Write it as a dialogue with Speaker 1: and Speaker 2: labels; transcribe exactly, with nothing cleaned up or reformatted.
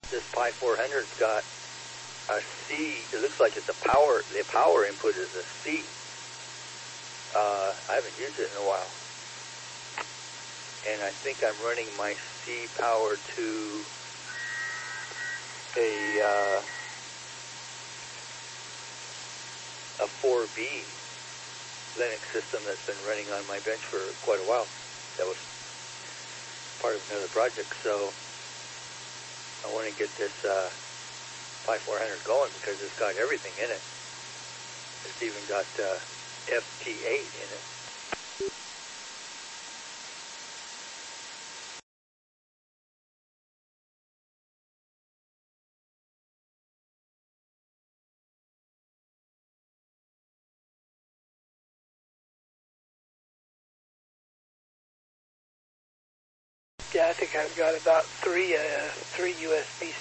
Speaker 1: this Pi four hundred's got a C. It looks like it's a power. The power input is a C. Uh, I haven't used it in a while, and I think I'm running my C power to a uh, a four B Linux system that's been running on my bench for quite a while. That was part of another project, so I want to get this uh, Pi four hundred going because it's got everything in it. It's even got uh, F T eight in it.
Speaker 2: Yeah, I think I've got about three uh, three U S B